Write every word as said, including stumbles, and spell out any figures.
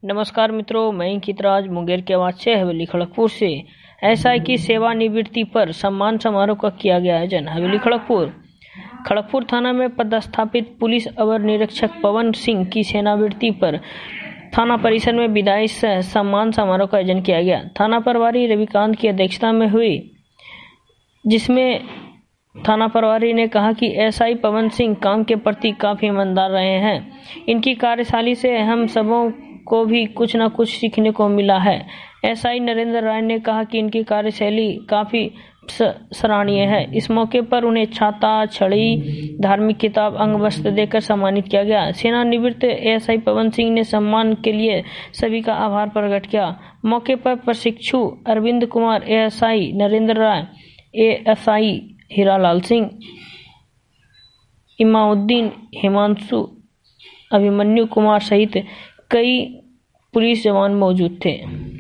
नमस्कार मित्रों, मैं अंकितराज मुंगेर के आवाज से हवेली खड़गपुर से एसआई की सेवानिवृत्ति पर सम्मान समारोह का किया गया आयोजन। हवेली खड़गपुर खड़गपुर थाना में पदस्थापित पुलिस अवर निरीक्षक पवन सिंह की सेवानिवृत्ति पर थाना परिसर में विदाई सह सम्मान समारोह का आयोजन किया गया। थाना प्रभारी रविकांत की अध्यक्षता में हुई, जिसमें थाना प्रभारी ने कहा कि एसआई पवन सिंह काम के प्रति काफी ईमानदार रहे हैं। इनकी कार्यशैली से हम सबों को भी कुछ न कुछ सीखने को मिला है। एसआई नरेंद्र राय ने कहा कि इनकी कार्यशैली काफी सराहनीय है। इस मौके पर उन्हें छाता, छड़ी, धार्मिक किताब, अंग वस्त्र देकर सम्मानित किया गया। सेवानिवृत्त एसआई पवन सिंह ने सम्मान के लिए सभी का आभार प्रकट किया। मौके पर प्रशिक्षु अरविंद कुमार, एएसआई नरेंद्र राय, एएसआई हीरालाल सिंह, इमामुद्दीन, हिमांशु, अभिमन्यु कुमार सहित कई पुलिस जवान मौजूद थे।